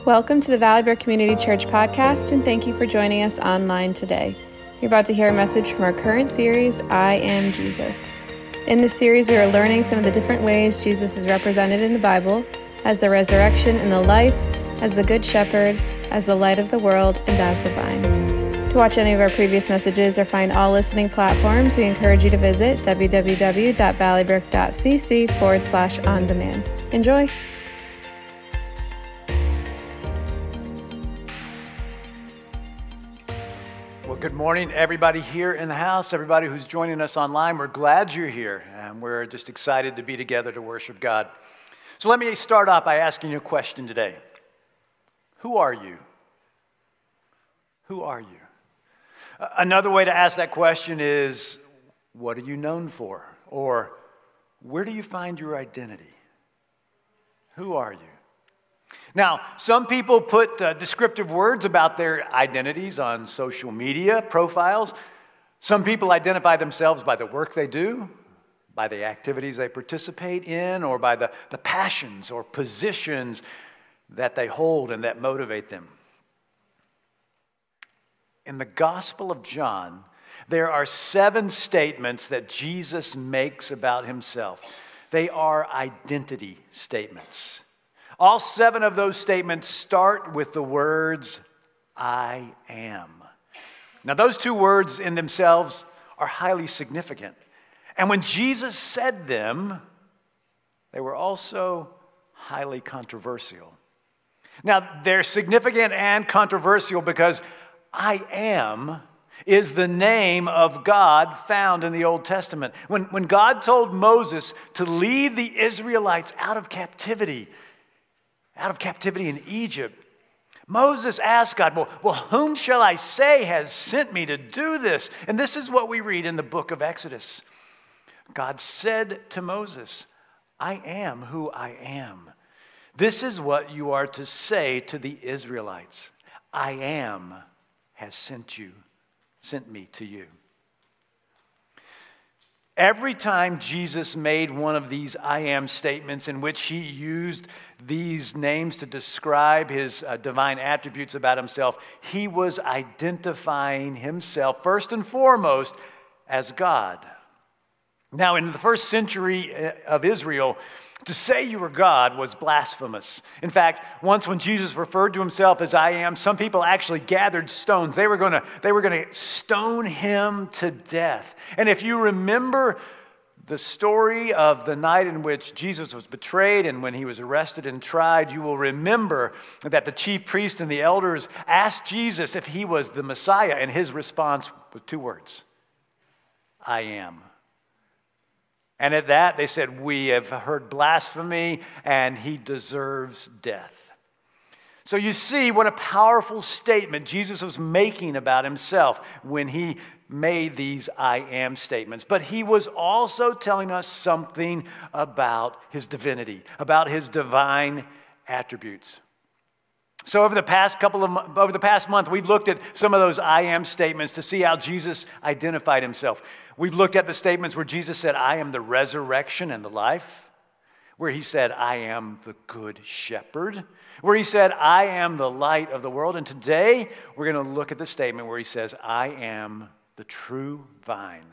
Welcome to the Valley Brook Community Church podcast, and thank you for joining us online today. You're about to hear a message from our current series, I Am Jesus. In this series, we are learning some of the different ways Jesus is represented in the Bible as the resurrection and the life, as the Good Shepherd, as the light of the world, and as the vine. To watch any of our previous messages or find all listening platforms, we encourage you to visit www.valleybrook.cc/on-demand. Enjoy! Well, good morning, everybody here in the house, everybody who's joining us online. We're glad you're here, and we're just excited to be together to worship God. So let me start off by asking you a question today. Who are you? Who are you? Another way to ask that question is, what are you known for? Or, where do you find your identity? Who are you? Now, some people put descriptive words about their identities on social media profiles. Some people identify themselves by the work they do, by the activities they participate in, or by the passions or positions that they hold and that motivate them. In the Gospel of John, there are 7 statements that Jesus makes about himself. They are identity statements. All 7 of those statements start with the words, I am. Now, those 2 words in themselves are highly significant. And when Jesus said them, they were also highly controversial. Now, they're significant and controversial because I am is the name of God found in the Old Testament. When God told Moses to lead the Israelites out of captivity in Egypt, Moses asked God, well, whom shall I say has sent me to do this? And this is what we read in the book of Exodus. God said to Moses, I am who I am. This is what you are to say to the Israelites. I am has sent me to you. Every time Jesus made one of these I am statements in which he used these names to describe his divine attributes about himself, he was identifying himself first and foremost as God. Now, in the first century of Israel, to say you were God was blasphemous. In fact, once when Jesus referred to himself as I am, some people actually gathered stones. They were going to stone him to death. And if you remember the story of the night in which Jesus was betrayed and when he was arrested and tried, you will remember that the chief priests and the elders asked Jesus if he was the Messiah, and his response was 2 words, I am. And at that, they said, we have heard blasphemy, and he deserves death. So you see what a powerful statement Jesus was making about himself when he made these I am statements. But he was also telling us something about his divinity, about his divine attributes. So over the past month, we've looked at some of those I am statements to see how Jesus identified himself. We've looked at the statements where Jesus said, I am the resurrection and the life, where he said, I am the good shepherd, where he said, I am the light of the world. And today, we're going to look at the statement where he says, I am the true vine.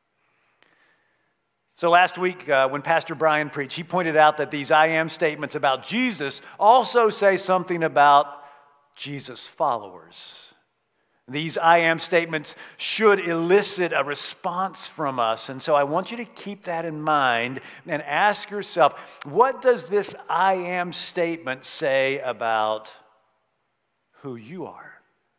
So last week, when Pastor Brian preached, he pointed out that these I am statements about Jesus also say something about Jesus' followers. These I am statements should elicit a response from us. And so I want you to keep that in mind and ask yourself, what does this I am statement say about who you are?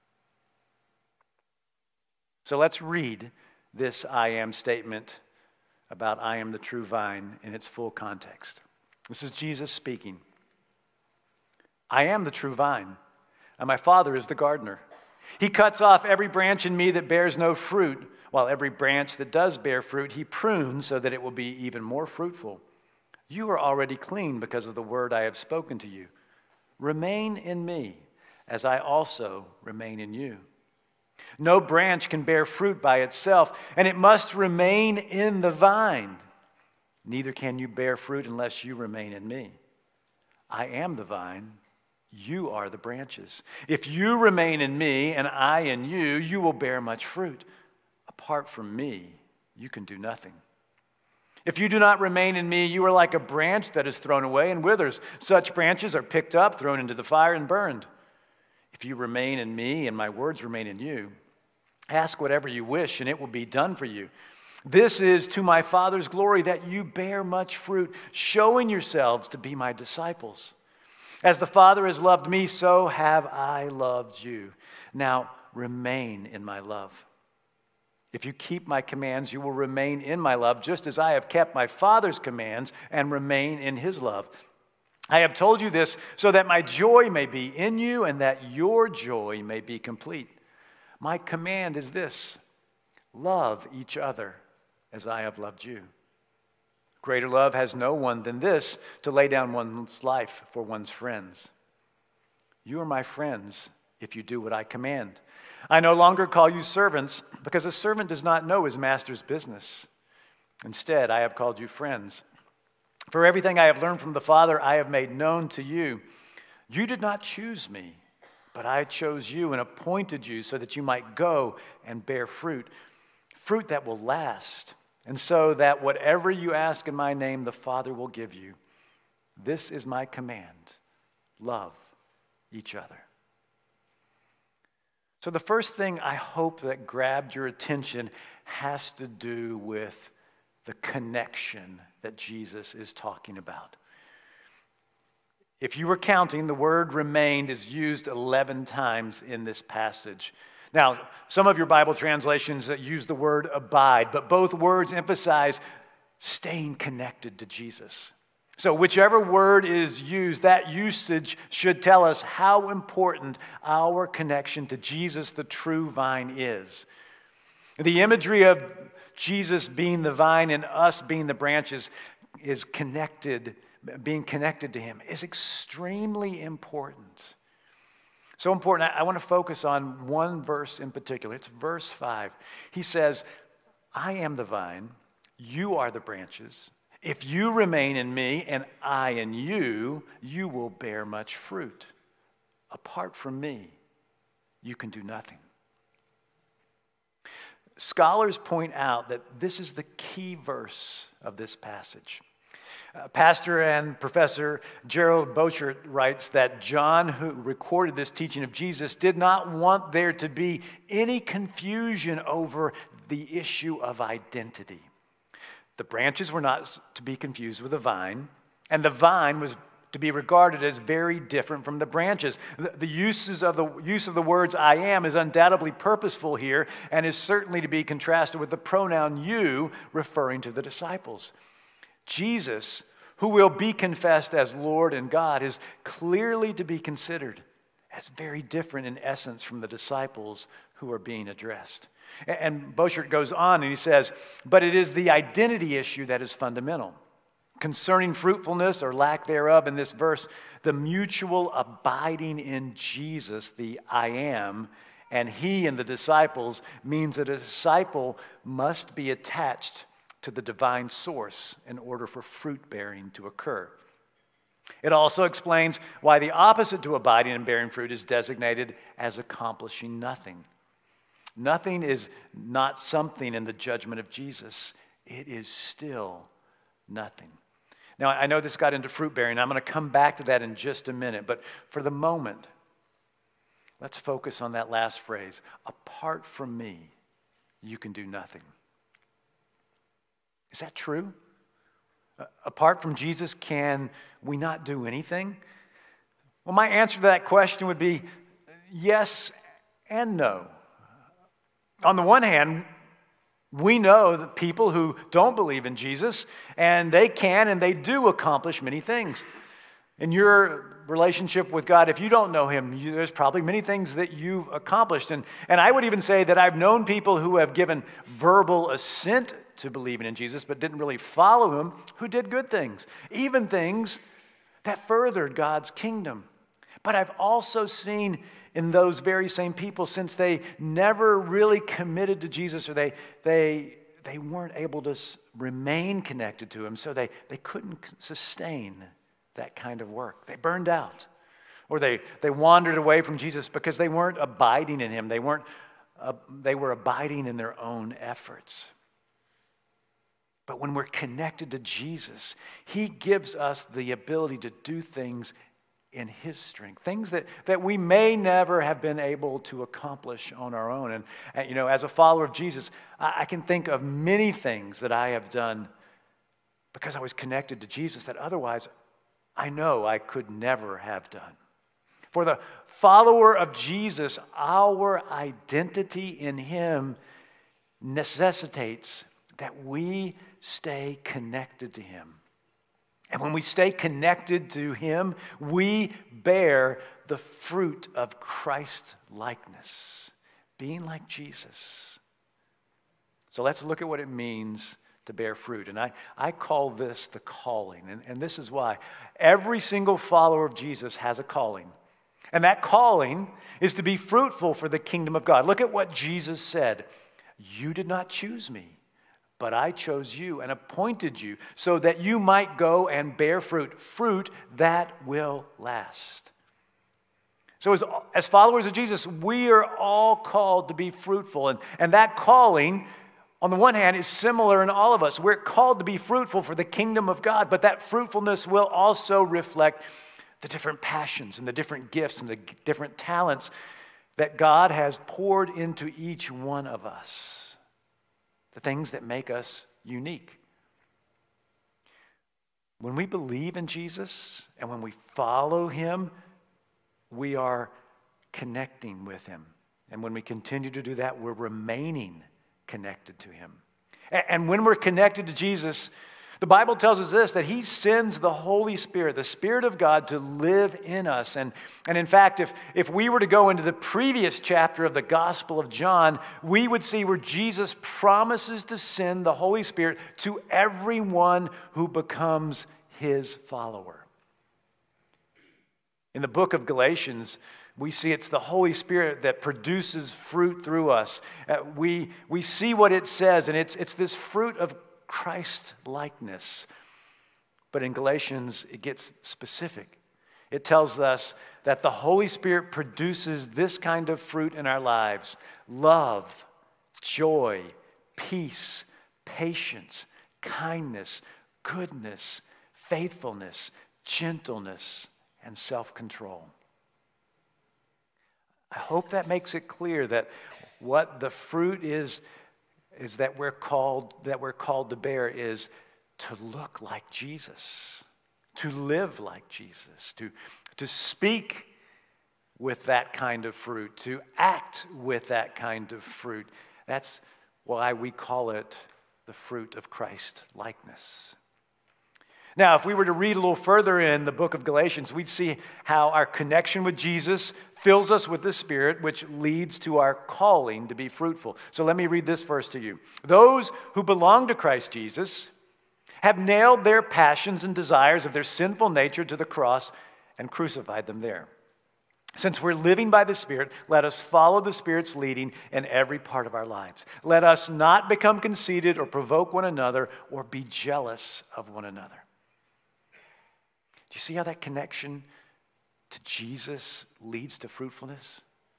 So let's read this I am statement about I am the true vine in its full context. This is Jesus speaking. I am the true vine, and my Father is the gardener. He cuts off every branch in me that bears no fruit, while every branch that does bear fruit, he prunes so that it will be even more fruitful. You are already clean because of the word I have spoken to you. Remain in me, as I also remain in you. No branch can bear fruit by itself, and it must remain in the vine. Neither can you bear fruit unless you remain in me. I am the vine, You are the branches. If you remain in me and I in you, you will bear much fruit. Apart from me, you can do nothing. If you do not remain in me, you are like a branch that is thrown away and withers. Such branches are picked up, thrown into the fire, and burned. If you remain in me and my words remain in you, ask whatever you wish, and it will be done for you. This is to my Father's glory, that you bear much fruit, showing yourselves to be my disciples. As the Father has loved me, so have I loved you. Now remain in my love. If you keep my commands, you will remain in my love, just as I have kept my Father's commands and remain in his love. I have told you this so that my joy may be in you and that your joy may be complete. My command is this: love each other as I have loved you. Greater love has no one than this, to lay down one's life for one's friends. You are my friends if you do what I command. I no longer call you servants, because a servant does not know his master's business. Instead, I have called you friends. For everything I have learned from the Father, I have made known to you. You did not choose me, but I chose you and appointed you so that you might go and bear fruit, fruit that will last, and so that whatever you ask in my name, the Father will give you. This is my command: love each other. So the first thing I hope that grabbed your attention has to do with the connection that Jesus is talking about. If you were counting, the word remained is used 11 times in this passage. Now, some of your Bible translations use the word abide, but both words emphasize staying connected to Jesus. So whichever word is used, that usage should tell us how important our connection to Jesus, the true vine, is. The imagery of Jesus being the vine and us being the branches is connected, being connected to him is extremely important. So important, I want to focus on one verse in particular. It's verse 5. He says, I am the vine, you are the branches. If you remain in me and I in you, you will bear much fruit. Apart from me, you can do nothing. Scholars point out that this is the key verse of this passage. Pastor and Professor Gerald Bochert writes that John, who recorded this teaching of Jesus, did not want there to be any confusion over the issue of identity. The branches were not to be confused with the vine, and the vine was to be regarded as very different from the branches. The use of the words I am is undoubtedly purposeful here and is certainly to be contrasted with the pronoun you, referring to the disciples. Jesus, who will be confessed as Lord and God, is clearly to be considered as very different in essence from the disciples who are being addressed. And Bochert goes on and he says, but it is the identity issue that is fundamental. Concerning fruitfulness or lack thereof in this verse, the mutual abiding in Jesus, the I am, and he and the disciples means that a disciple must be attached to the divine source in order for fruit bearing to occur. It also explains why the opposite to abiding and bearing fruit is designated as accomplishing nothing. Nothing is not something in the judgment of Jesus. It is still nothing. Now, I know this got into fruit bearing. I'm going to come back to that in just a minute. But for the moment, let's focus on that last phrase. Apart from me, you can do nothing. Is that true? Apart from Jesus, can we not do anything? Well, my answer to that question would be yes and no. On the one hand, we know that people who don't believe in Jesus, and they can and they do accomplish many things. In your relationship with God, if you don't know him, there's probably many things that you've accomplished. And I would even say that I've known people who have given verbal assent to believing in Jesus, but didn't really follow him, who did good things, even things that furthered God's kingdom. But I've also seen in those very same people, since they never really committed to Jesus, or they weren't able to remain connected to him, so they couldn't sustain that kind of work. They burned out. or they wandered away from Jesus because they weren't abiding in him. They were abiding in their own efforts. But when we're connected to Jesus, he gives us the ability to do things in his strength, things that we may never have been able to accomplish on our own. And as a follower of Jesus, I can think of many things that I have done because I was connected to Jesus that otherwise I know I could never have done. For the follower of Jesus, our identity in him necessitates that we stay connected to him. And when we stay connected to him, we bear the fruit of Christ likeness, being like Jesus. So let's look at what it means to bear fruit. And I call this the calling. And this is why. Every single follower of Jesus has a calling. And that calling is to be fruitful for the kingdom of God. Look at what Jesus said. You did not choose me, but I chose you and appointed you so that you might go and bear fruit that will last. So as followers of Jesus, we are all called to be fruitful. And that calling, on the one hand, is similar in all of us. We're called to be fruitful for the kingdom of God, but that fruitfulness will also reflect the different passions and the different gifts and the different talents that God has poured into each one of us. The things that make us unique. When we believe in Jesus and when we follow him, we are connecting with him. And when we continue to do that, we're remaining connected to him. And when we're connected to Jesus, the Bible tells us this, that he sends the Holy Spirit, the Spirit of God, to live in us. And in fact, if we were to go into the previous chapter of the Gospel of John, we would see where Jesus promises to send the Holy Spirit to everyone who becomes his follower. In the book of Galatians, we see it's the Holy Spirit that produces fruit through us. We see what it says, and it's this fruit of Christ-likeness. But in Galatians, it gets specific. It tells us that the Holy Spirit produces this kind of fruit in our lives: love, joy, peace, patience, kindness, goodness, faithfulness, gentleness, and self-control. I hope that makes it clear that what the fruit is that we're called to bear is to look like Jesus, to live like Jesus, to speak with that kind of fruit, to act with that kind of fruit. That's why we call it the fruit of Christ likeness. Now, if we were to read a little further in the book of Galatians, we'd see how our connection with Jesus fills us with the Spirit, which leads to our calling to be fruitful. So let me read this verse to you. Those who belong to Christ Jesus have nailed their passions and desires of their sinful nature to the cross and crucified them there. Since we're living by the Spirit, let us follow the Spirit's leading in every part of our lives. Let us not become conceited or provoke one another or be jealous of one another. Do you see how that connection to Jesus leads to fruitfulness?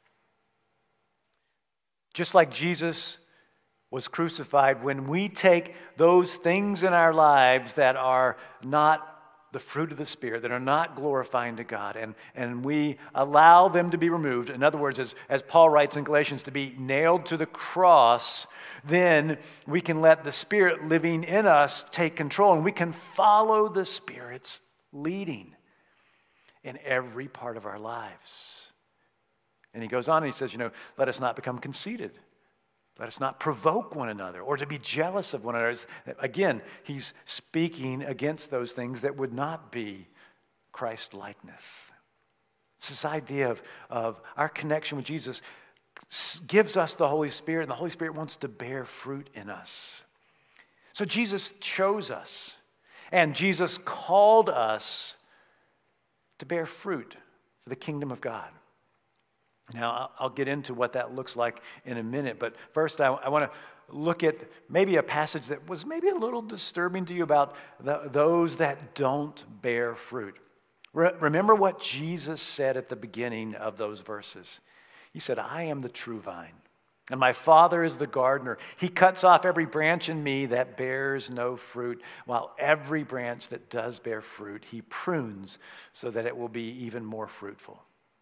Just like Jesus was crucified, when we take those things in our lives that are not the fruit of the Spirit, that are not glorifying to God, and we allow them to be removed, in other words, as Paul writes in Galatians, to be nailed to the cross, then we can let the Spirit living in us take control, and we can follow the Spirit's leading in every part of our lives. And he goes on and he says, let us not become conceited. Let us not provoke one another or to be jealous of one another. Again, he's speaking against those things that would not be Christ-likeness. It's this idea of our connection with Jesus gives us the Holy Spirit, and the Holy Spirit wants to bear fruit in us. So Jesus chose us. And Jesus called us to bear fruit for the kingdom of God. Now, I'll get into what that looks like in a minute, but first I want to look at maybe a passage that was maybe a little disturbing to you about those that don't bear fruit. Remember what Jesus said at the beginning of those verses. He said, I am the true vine, and my Father is the gardener. He cuts off every branch in me that bears no fruit, while every branch that does bear fruit, he prunes so that it will be even more fruitful.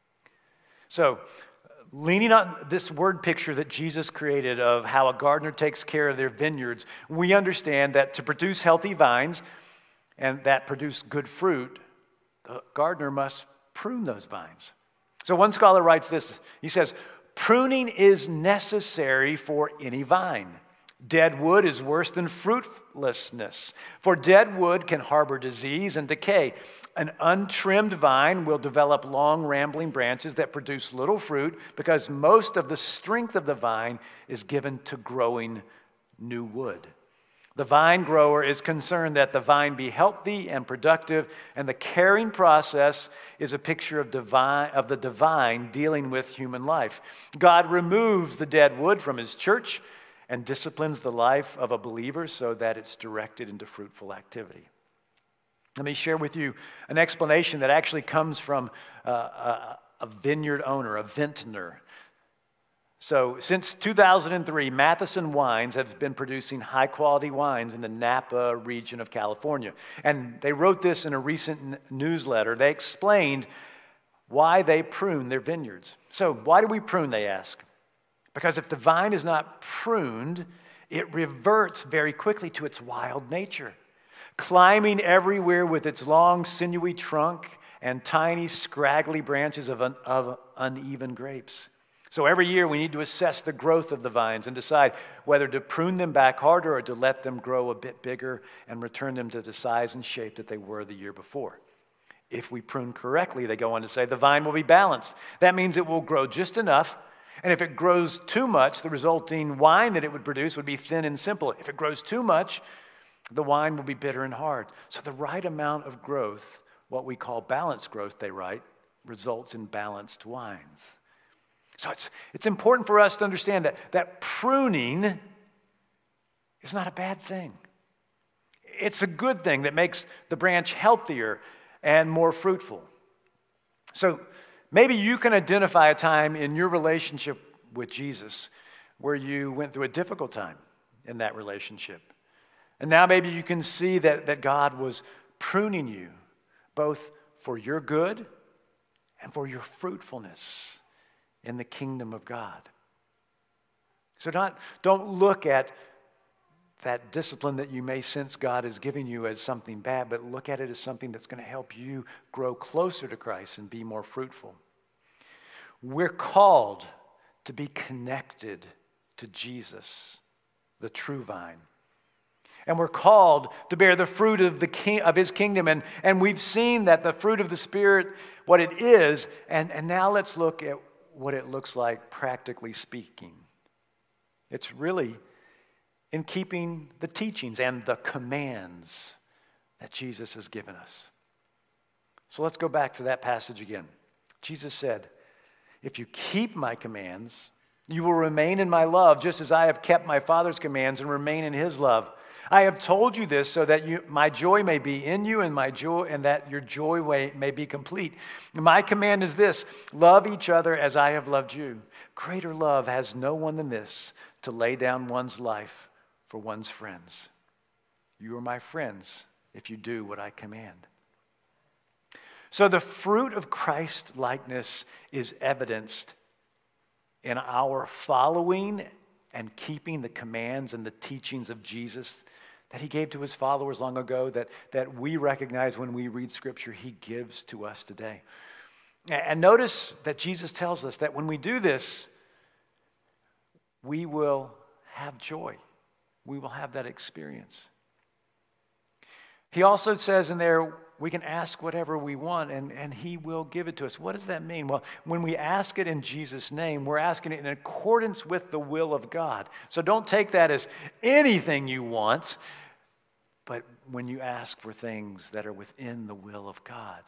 So, leaning on this word picture that Jesus created of how a gardener takes care of their vineyards, we understand that to produce healthy vines and that produce good fruit, the gardener must prune those vines. So one scholar writes this. He says, pruning is necessary for any vine. Dead wood is worse than fruitlessness, for dead wood can harbor disease and decay. An untrimmed vine will develop long, rambling branches that produce little fruit because most of the strength of the vine is given to growing new wood. The vine grower is concerned that the vine be healthy and productive, and the caring process is a picture of the divine dealing with human life. God removes the dead wood from his church and disciplines the life of a believer so that it's directed into fruitful activity. Let me share with you an explanation that actually comes from a vineyard owner, a vintner. So since 2003, Matheson Wines has been producing high-quality wines in the Napa region of California. And they wrote this in a recent newsletter. They explained why they prune their vineyards. So why do we prune, they ask? Because if the vine is not pruned, it reverts very quickly to its wild nature, climbing everywhere with its long, sinewy trunk and tiny, scraggly branches of uneven grapes. So every year we need to assess the growth of the vines and decide whether to prune them back harder or to let them grow a bit bigger and return them to the size and shape that they were the year before. If we prune correctly, they go on to say, the vine will be balanced. That means it will grow just enough. And if it grows too much, the resulting wine that it would produce would be thin and simple. If it grows too much, the wine will be bitter and hard. So the right amount of growth, what we call balanced growth, they write, results in balanced wines. So it's important for us to understand that pruning is not a bad thing. It's a good thing that makes the branch healthier and more fruitful. So maybe you can identify a time in your relationship with Jesus where you went through a difficult time in that relationship. And now maybe you can see that God was pruning you both for your good and for your fruitfulness in the kingdom of God. So don't look at that discipline that you may sense God is giving you as something bad, but look at it as something that's going to help you grow closer to Christ and be more fruitful. We're called to be connected to Jesus, the true vine. And we're called to bear the fruit of his kingdom. And we've seen that the fruit of the Spirit, what it is, and now let's look at what it looks like practically speaking. It's really in keeping the teachings and the commands that Jesus has given us. So let's go back to that passage again. Jesus said, if you keep my commands, you will remain in my love, just as I have kept my Father's commands and remain in his love. I have told you this so that my joy may be in you and that your joy may be complete. My command is this: love each other as I have loved you. Greater love has no one than this, to lay down one's life for one's friends. You are my friends if you do what I command. So the fruit of Christ likeness is evidenced in our following and keeping the commands and the teachings of Jesus that he gave to his followers long ago, that we recognize when we read Scripture, he gives to us today. And notice that Jesus tells us that when we do this, we will have joy. We will have that experience. He also says in there, we can ask whatever we want, and he will give it to us. What does that mean? Well, when we ask it in Jesus' name, we're asking it in accordance with the will of God. So don't take that as anything you want, but when you ask for things that are within the will of God.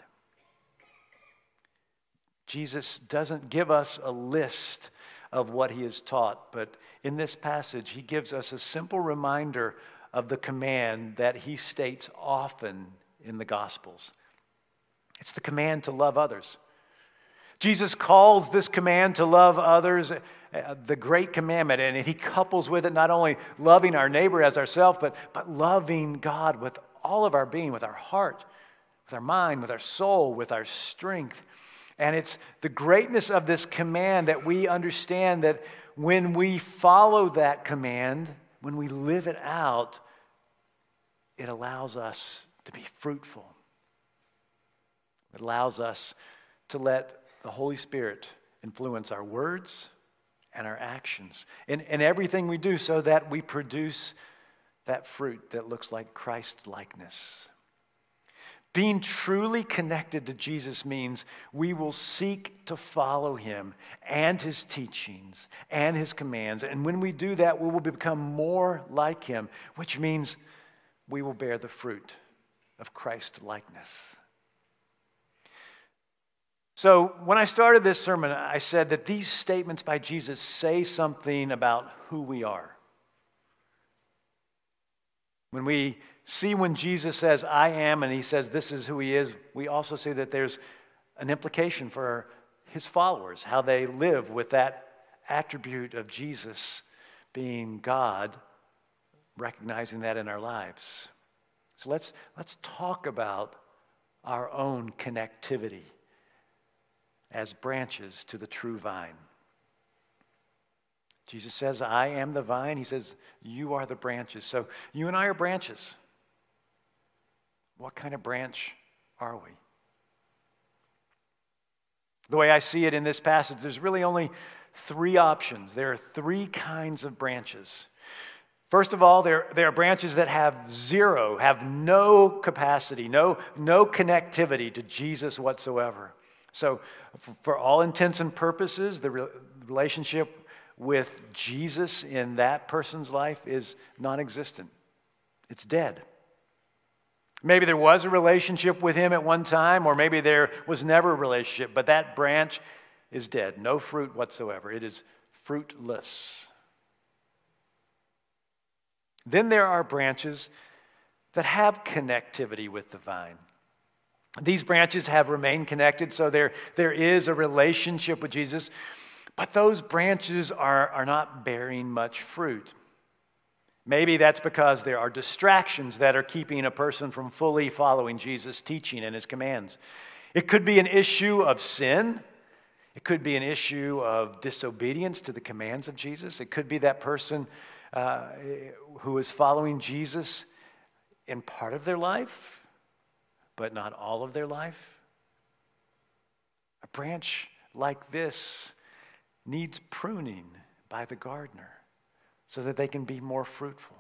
Jesus doesn't give us a list of what he has taught, but in this passage, he gives us a simple reminder of the command that he states often in the Gospels. It's the command to love others. Jesus calls this command to love others the great commandment, and he couples with it not only loving our neighbor as ourselves, but loving God with all of our being, with our heart, with our mind, with our soul, with our strength. And it's the greatness of this command that we understand that when we follow that command, when we live it out, it allows us to be fruitful. It allows us to let the Holy Spirit influence our words and our actions in everything we do so that we produce that fruit that looks like Christ-likeness. Being truly connected to Jesus means we will seek to follow him and his teachings and his commands. And when we do that, we will become more like him, which means we will bear the fruit of Christ-likeness. So when I started this sermon, I said that these statements by Jesus say something about who we are. When we see when Jesus says, I am, and he says this is who he is, we also see that there's an implication for his followers, how they live with that attribute of Jesus being God, recognizing that in our lives. So let's talk about our own connectivity as branches to the true vine. Jesus says, I am the vine. He says, you are the branches. So you and I are branches. What kind of branch are we? The way I see it in this passage, there's really only three options. There are three kinds of branches. First of all, there are branches that have no capacity, no connectivity to Jesus whatsoever. So for all intents and purposes, the relationship with Jesus in that person's life is non-existent. It's dead. Maybe there was a relationship with him at one time, or maybe there was never a relationship, but that branch is dead. No fruit whatsoever. It is fruitless. Then there are branches that have connectivity with the vine. These branches have remained connected, so there is a relationship with Jesus, but those branches are not bearing much fruit. Maybe that's because there are distractions that are keeping a person from fully following Jesus' teaching and his commands. It could be an issue of sin. It could be an issue of disobedience to the commands of Jesus. It could be that person who is following Jesus in part of their life, but not all of their life. A branch like this needs pruning by the gardener so that they can be more fruitful.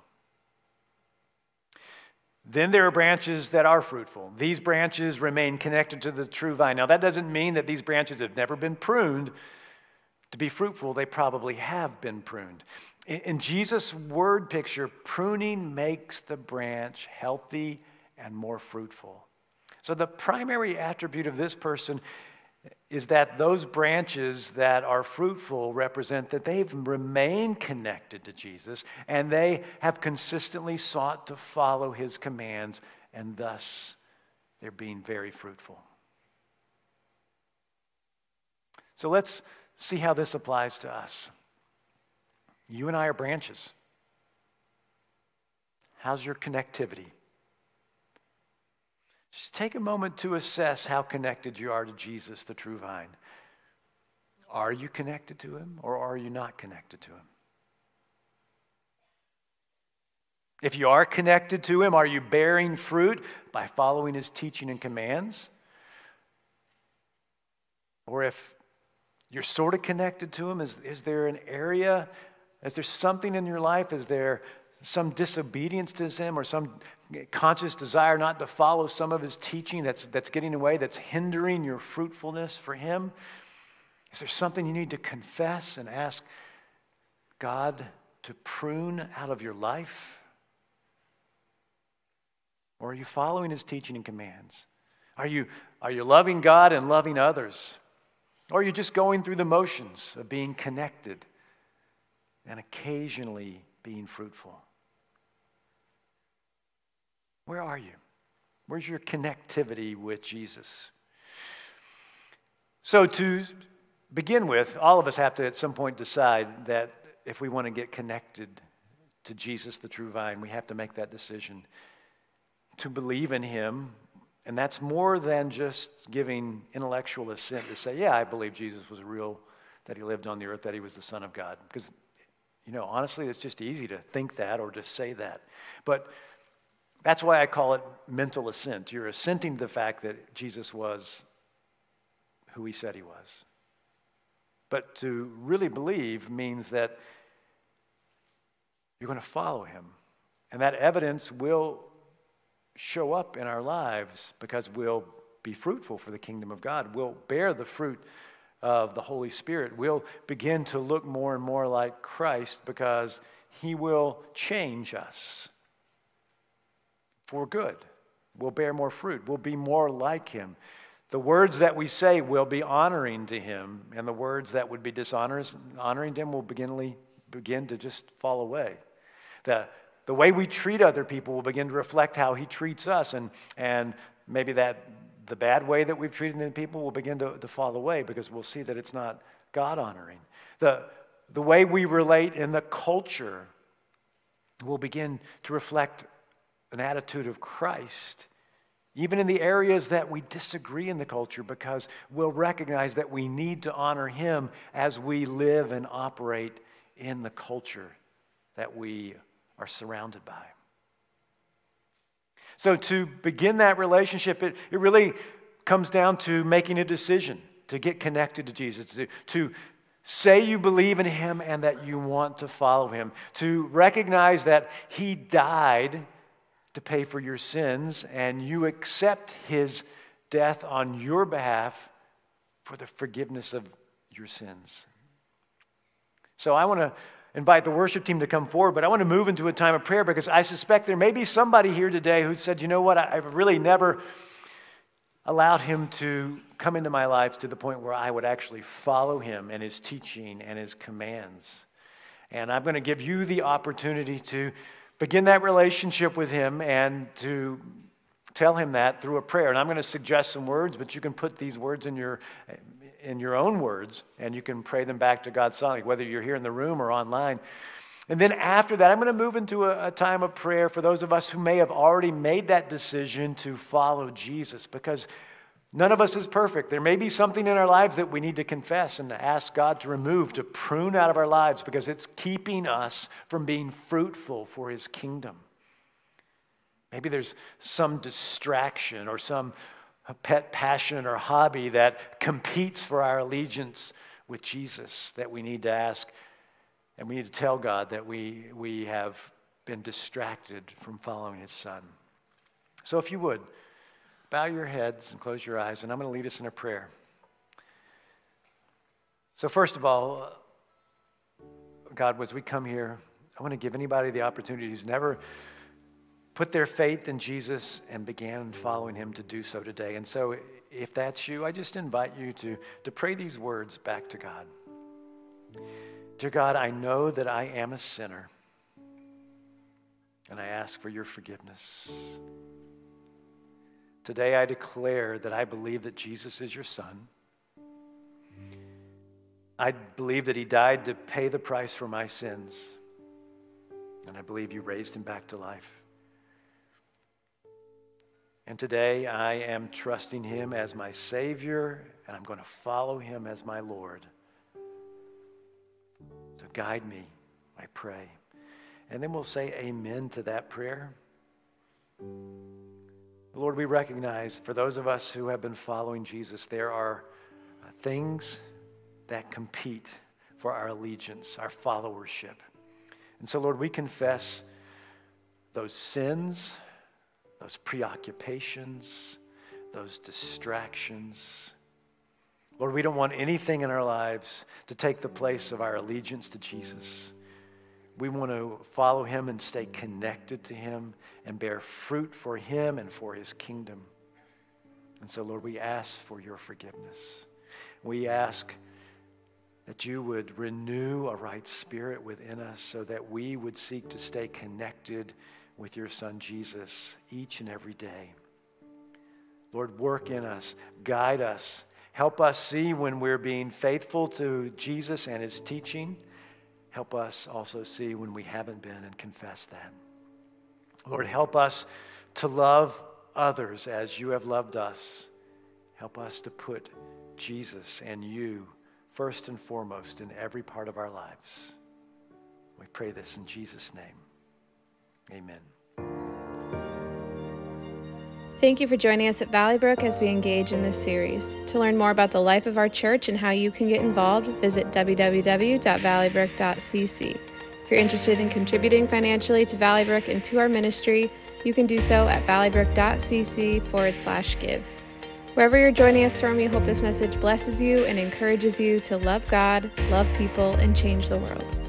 Then there are branches that are fruitful. These branches remain connected to the true vine. Now, that doesn't mean that these branches have never been pruned to be fruitful. They probably have been pruned. In Jesus' word picture, pruning makes the branch healthy and more fruitful. So the primary attribute of this person is that those branches that are fruitful represent that they've remained connected to Jesus and they have consistently sought to follow his commands, and thus they're being very fruitful. So let's see how this applies to us. You and I are branches. How's your connectivity? Just take a moment to assess how connected you are to Jesus, the true vine. Are you connected to him, or are you not connected to him? If you are connected to him, are you bearing fruit by following his teaching and commands? Or if you're sort of connected to him, is there an area, is there something in your life, is there some disobedience to him or some conscious desire not to follow some of his teaching that's getting in the way, that's hindering your fruitfulness for him? Is there something you need to confess and ask God to prune out of your life? Or are you following his teaching and commands? Are you loving God and loving others? Or are you just going through the motions of being connected and occasionally being fruitful? Where are you? Where's your connectivity with Jesus? So to begin with, all of us have to at some point decide that if we want to get connected to Jesus, the true vine, we have to make that decision to believe in him. And that's more than just giving intellectual assent to say, yeah, I believe Jesus was real, that he lived on the earth, that he was the Son of God. Because, honestly, it's just easy to think that or to say that. But that's why I call it mental assent. You're assenting to the fact that Jesus was who he said he was. But to really believe means that you're going to follow him. And that evidence will show up in our lives because we'll be fruitful for the kingdom of God. We'll bear the fruit of the Holy Spirit. We'll begin to look more and more like Christ because he will change us for good. We'll bear more fruit. We'll be more like him. The words that we say will be honoring to him, and the words that would be dishonoring to him will begin to just fall away. The way we treat other people will begin to reflect how he treats us, and maybe that the bad way that we've treated the people will begin to fall away because we'll see that it's not God-honoring. The way we relate in the culture will begin to reflect an attitude of Christ, even in the areas that we disagree in the culture, because we'll recognize that we need to honor him as we live and operate in the culture that we are surrounded by. So to begin that relationship, it really comes down to making a decision to get connected to Jesus, to say you believe in him and that you want to follow him, to recognize that he died to pay for your sins and you accept his death on your behalf for the forgiveness of your sins. So I want to invite the worship team to come forward, but I want to move into a time of prayer because I suspect there may be somebody here today who said, you know what, I've really never allowed him to come into my life to the point where I would actually follow him and his teaching and his commands. And I'm going to give you the opportunity to begin that relationship with him and to tell him that through a prayer. And I'm going to suggest some words, but you can put these words in your own words, and you can pray them back to God silently, whether you're here in the room or online. And then after that, I'm going to move into a time of prayer for those of us who may have already made that decision to follow Jesus, because none of us is perfect. There may be something in our lives that we need to confess and to ask God to remove, to prune out of our lives, because it's keeping us from being fruitful for his kingdom. Maybe there's some distraction or some pet passion or hobby that competes for our allegiance with Jesus that we need to ask, and we need to tell God that we have been distracted from following his son. So if you would, bow your heads and close your eyes, and I'm going to lead us in a prayer. So first of all, God, as we come here, I want to give anybody the opportunity who's never put their faith in Jesus and began following him to do so today. And so if that's you, I just invite you to pray these words back to God. Dear God, I know that I am a sinner, and I ask for your forgiveness. Today I declare that I believe that Jesus is your son. I believe that he died to pay the price for my sins, and I believe you raised him back to life. And today I am trusting him as my Savior, and I'm going to follow him as my Lord. So guide me, I pray. And then we'll say amen to that prayer. Lord, we recognize for those of us who have been following Jesus, there are things that compete for our allegiance, our followership. And so, Lord, we confess those sins, those preoccupations, those distractions. Lord, we don't want anything in our lives to take the place of our allegiance to Jesus. We want to follow him and stay connected to him and bear fruit for him and for his kingdom. And so, Lord, we ask for your forgiveness. We ask that you would renew a right spirit within us so that we would seek to stay connected with your son Jesus each and every day. Lord, work in us, guide us, Help us see when we're being faithful to Jesus and his teaching. Help us also see when we haven't been and confess that. Lord, help us to love others as you have loved us. Help us to put Jesus and you first and foremost in every part of our lives. We pray this in Jesus' name. Amen. Thank you for joining us at Valley Brook as we engage in this series. To learn more about the life of our church and how you can get involved, visit www.valleybrook.cc. If you're interested in contributing financially to Valley Brook and to our ministry, you can do so at valleybrook.cc/give. Wherever you're joining us from, we hope this message blesses you and encourages you to love God, love people, and change the world.